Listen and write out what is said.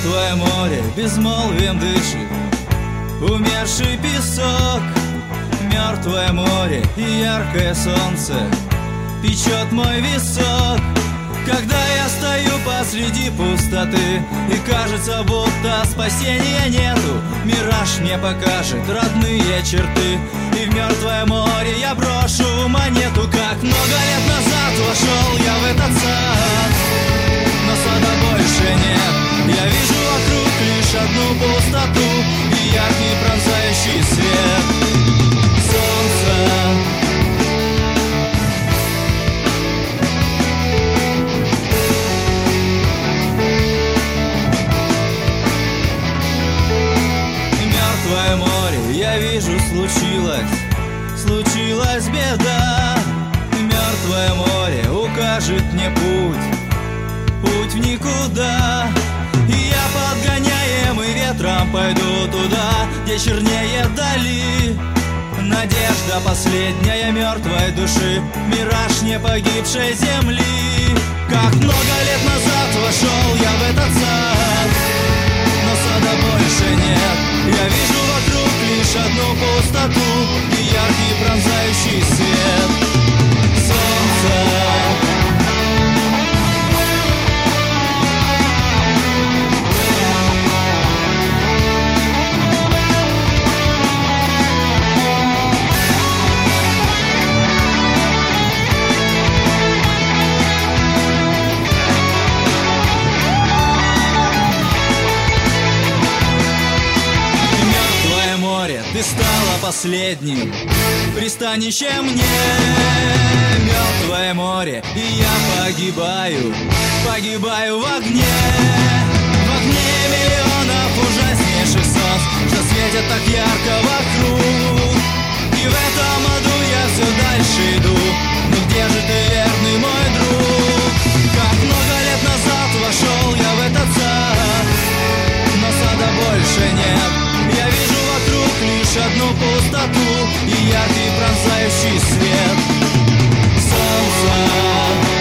Мертвое море безмолвием дышит умерший песок. Мертвое море и яркое солнце печет мой висок. Когда я стою посреди пустоты и кажется, будто спасения нету, мираж мне покажет родные черты, и в мертвое море я брошу монету. Как много лет назад вошел я в этот сад, но сада больше нет. Я вижу вокруг лишь одну пустоту и яркий пронзающий свет солнца. Мертвое море, я вижу, случилась беда. Мертвое море укажет мне путь в никуда. И я подгоняемый ветром пойду туда, где чернее дали. Надежда последняя мертвой души, мираж не погибшей земли. Как много лет назад вошел я в этот сад, но сада больше нет. Я вижу вокруг лишь одну пустоту и яркий пронзающий свет солнца. Ты стала последним пристанищем мне. Мертвое море, и я погибаю в огне. В огне миллионов ужаснейших солнц, что светят так ярко вокруг. И в этом аду я все дальше иду. Но где же ты, верный мой друг? Как много лет назад вошел я в этот сад, но сада больше нет. Я вижу вокруг лишь одну пустоту и яркий пронзающий свет солнца.